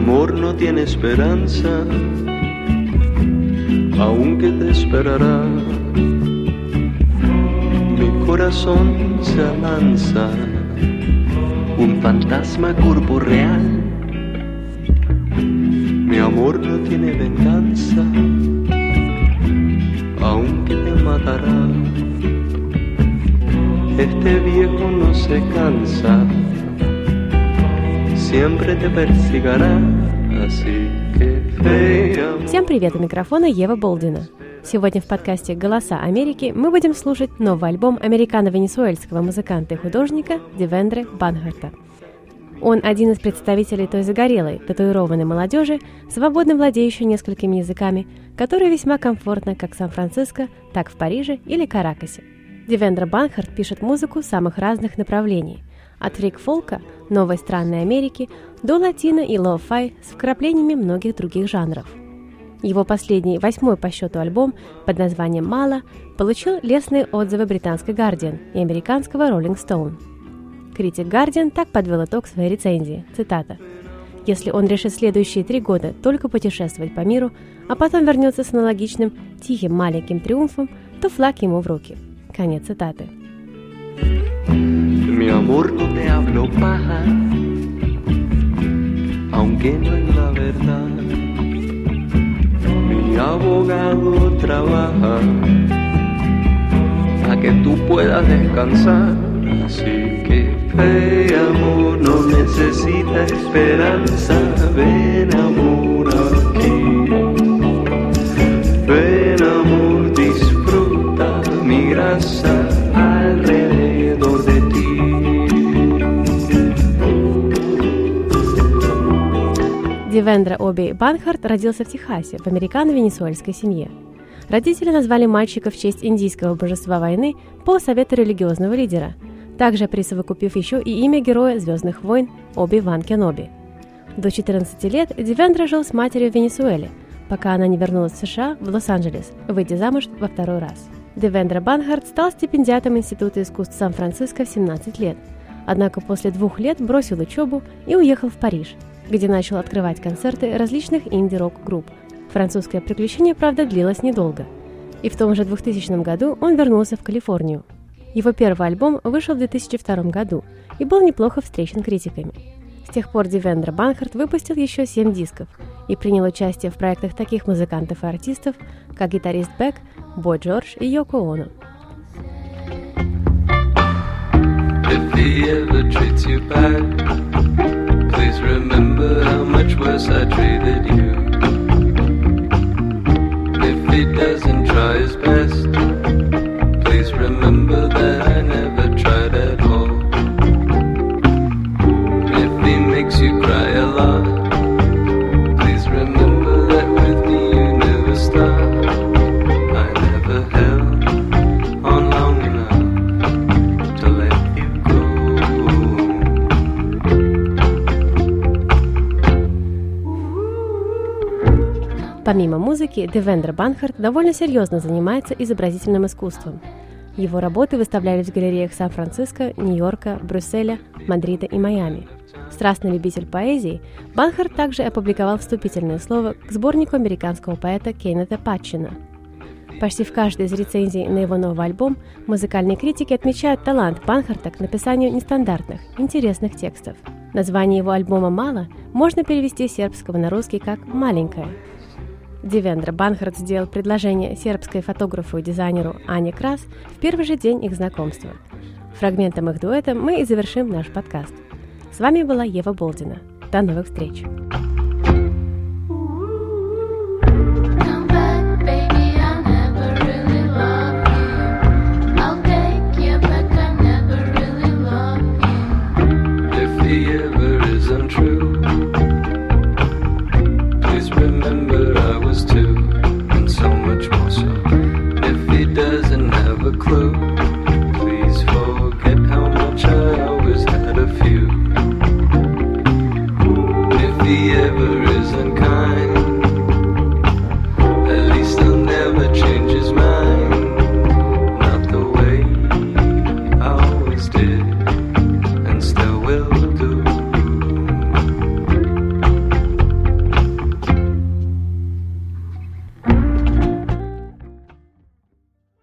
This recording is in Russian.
amor no tiene esperanza, aunque te esperará. Mi corazón se alanza, un fantasma corporeal. Mi amor no tiene venganza, aunque te matará. Este viejo no se cansa, siempre te perseguirá, así que fea. Всем привет, у микрофона Ева Болдина. Сегодня в подкасте «Голоса Америки» мы будем слушать новый альбом американо-венесуэльского музыканта и художника Девендре Банхарта. Он один из представителей той загорелой, татуированной молодежи, свободно владеющей несколькими языками, которая весьма комфортна как в Сан-Франциско, так в Париже или Каракасе. Девендре Банхарт пишет музыку самых разных направлений, от фрик-фолка, новой странной Америки, до латино и лоу-фай с вкраплениями многих других жанров. Его последний, 8-й по счету альбом под названием «Мало» получил лестные отзывы британской Guardian и американского Rolling Stone. Критик Guardian так подвел итог своей рецензии, цитата: «Если он решит следующие 3 года только путешествовать по миру, а потом вернется с аналогичным тихим маленьким триумфом, то флаг ему в руки». Конец цитаты. Mi amor, no te hablo paja, aunque no es la verdad. Mi abogado trabaja para que tú puedas descansar. Así que fe, amor, no necesita esperanza. Ven, amor, aquí. Ven, amor, disfruta mi grasa alrededor de ti. Девендре Оби Банхарт родился в Техасе в американо-венесуэльской семье. Родители назвали мальчика в честь индийского божества войны по совету религиозного лидера, также присовокупив еще и имя героя «Звездных войн» Оби-Ван Кеноби. До 14 лет Девендре жил с матерью в Венесуэле, пока она не вернулась в США, в Лос-Анджелес, выйдя замуж во 2-й раз. Девендре Банхарт стал стипендиатом Института искусств Сан-Франциско в 17 лет, однако после 2 лет бросил учебу и уехал в Париж, где начал открывать концерты различных инди-рок-групп. Французское приключение, правда, длилось недолго, и в том же 2000 году он вернулся в Калифорнию. Его первый альбом вышел в 2002 году и был неплохо встречен критиками. С тех пор Девендре Банхарт выпустил еще 7 дисков и принял участие в проектах таких музыкантов и артистов, как гитарист Бек, Бой Джордж и Йоко Оно. If he ever treats you bad, please remember how much worse I treated you. If he doesn't try his best, please remember that I never tried at all. If he makes you cry a lot, please remember that with me you never stop. I never held on long enough to let you go. Помимо музыки, Девендре Банхарт довольно серьезно занимается изобразительным искусством. Его работы выставлялись в галереях Сан-Франциско, Нью-Йорка, Брюсселя, Мадрида и Майами. Страстный любитель поэзии, Банхарт также опубликовал вступительное слово к сборнику американского поэта Кеннета Патчина. Почти в каждой из рецензий на его новый альбом музыкальные критики отмечают талант Банхарта к написанию нестандартных, интересных текстов. Название его альбома «Мало» можно перевести с сербского на русский как «маленькое». Девендре Банхарт сделал предложение сербской фотографу и дизайнеру Ане Крас в первый же день их знакомства. Фрагментом их дуэта мы и завершим наш подкаст. С вами была Ева Болдина. До новых встреч! Please forget how much I always had a few. If he ever is